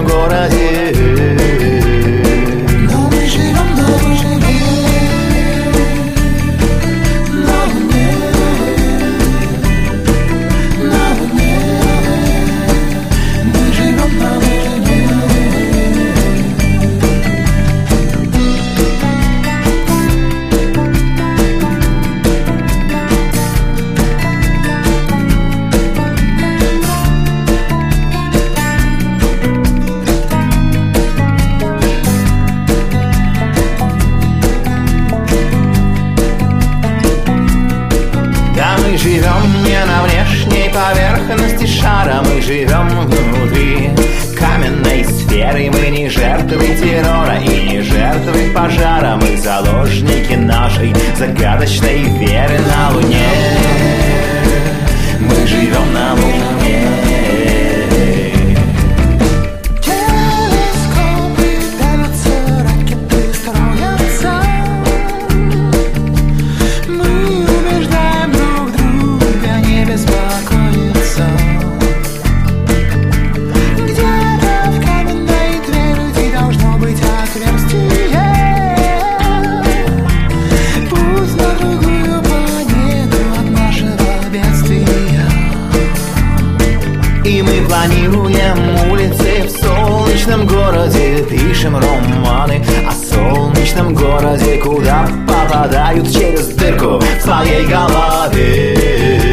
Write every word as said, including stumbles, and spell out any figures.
городе. Но мы живем, но мы живем на Луне, на Луне. Мы живем на Луне. Мы живем не на внешней поверхности шара, мы живем внутри каменной сферы. Мы не жертвы террора и не жертвы пожара, мы заложники нашей загадочной веры на Луне. Мы живем на Луне. И мы планируем улицы в солнечном городе, пишем романы о солнечном городе, куда попадают через дырку в своей голове.